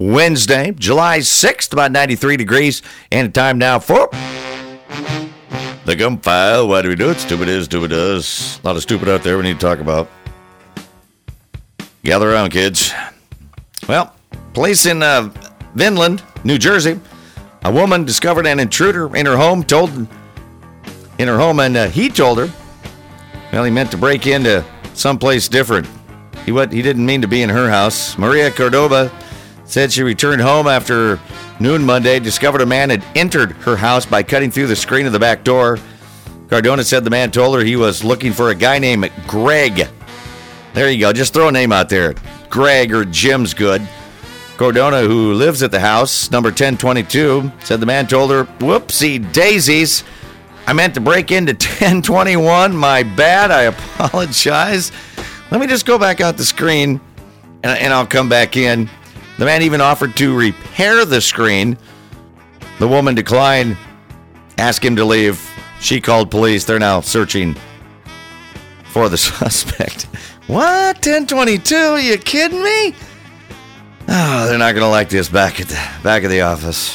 Wednesday, July 6th, about 93 degrees, and time now for the Gump File. Why do we do it? Stupid is, stupid does. A lot of stupid out there we need to talk about. Gather around, kids. Well, police in Vinland, New Jersey, a woman discovered an intruder in her home, and he told her, well, he meant to break into someplace different. He didn't mean to be in her house. Maria Cordova said she returned home after noon Monday, discovered a man had entered her house by cutting through the screen of the back door. Cardona said the man told her he was looking for a guy named Greg. There you go. Just throw a name out there. Greg or Jim's good. Cardona, who lives at the house, number 1022, said the man told her, whoopsie daisies. I meant to break into 1021. My bad. I apologize. Let me just go back out the screen and I'll come back in. The man even offered to repair the screen. The woman declined, asked him to leave. She called police. They're now searching for the suspect. What? 1022? You kidding me? Oh, they're not going to like this back of the office.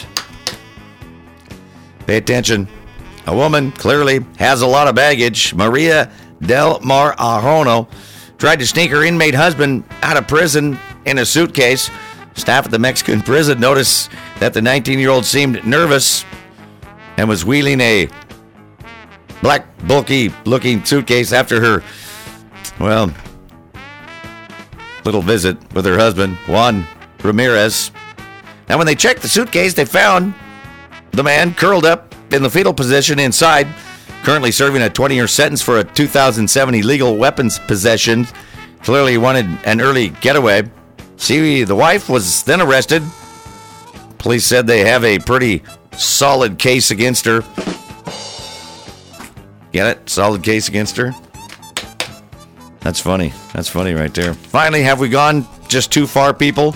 Pay attention. A woman clearly has a lot of baggage. Maria Del Mar Arjono tried to sneak her inmate husband out of prison in a suitcase. Staff at the Mexican prison noticed that the 19-year-old seemed nervous and was wheeling a black, bulky-looking suitcase after her, well, little visit with her husband, Juan Ramirez. Now, when they checked the suitcase, they found the man curled up in the fetal position inside, currently serving a 20-year sentence for a 2007 illegal weapons possession. Clearly wanted an early getaway. See, the wife was then arrested. Police said they have a pretty solid case against her. Get it? Solid case against her? That's funny. That's funny right there. Finally, have we gone just too far, people?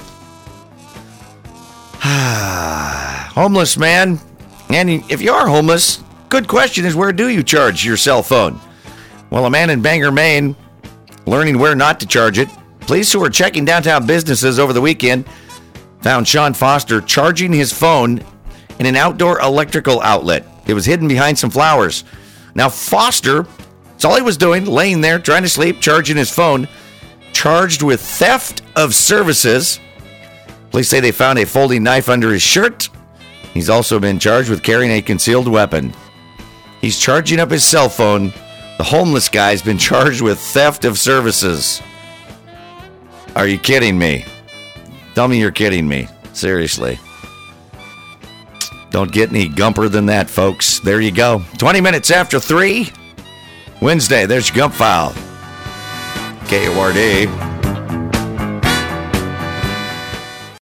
Homeless man. And if you are homeless, good question is, where do you charge your cell phone? Well, a man in Bangor, Maine, learning where not to charge it. Police who were checking downtown businesses over the weekend found Sean Foster charging his phone in an outdoor electrical outlet. It was hidden behind some flowers. Now, Foster, that's all he was doing, laying there, trying to sleep, charging his phone, charged with theft of services. Police say they found a folding knife under his shirt. He's also been charged with carrying a concealed weapon. He's charging up his cell phone. The homeless guy's been charged with theft of services. Are you kidding me? Tell me you're kidding me. Seriously. Don't get any gumper than that, folks. There you go. 20 minutes after 3. Wednesday, there's your Gump File. KORD.